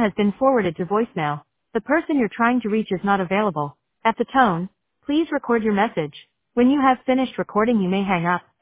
has been forwarded to voicemail. The person you're trying to reach is not available. At the tone, please record your message. When you have finished recording, you may hang up.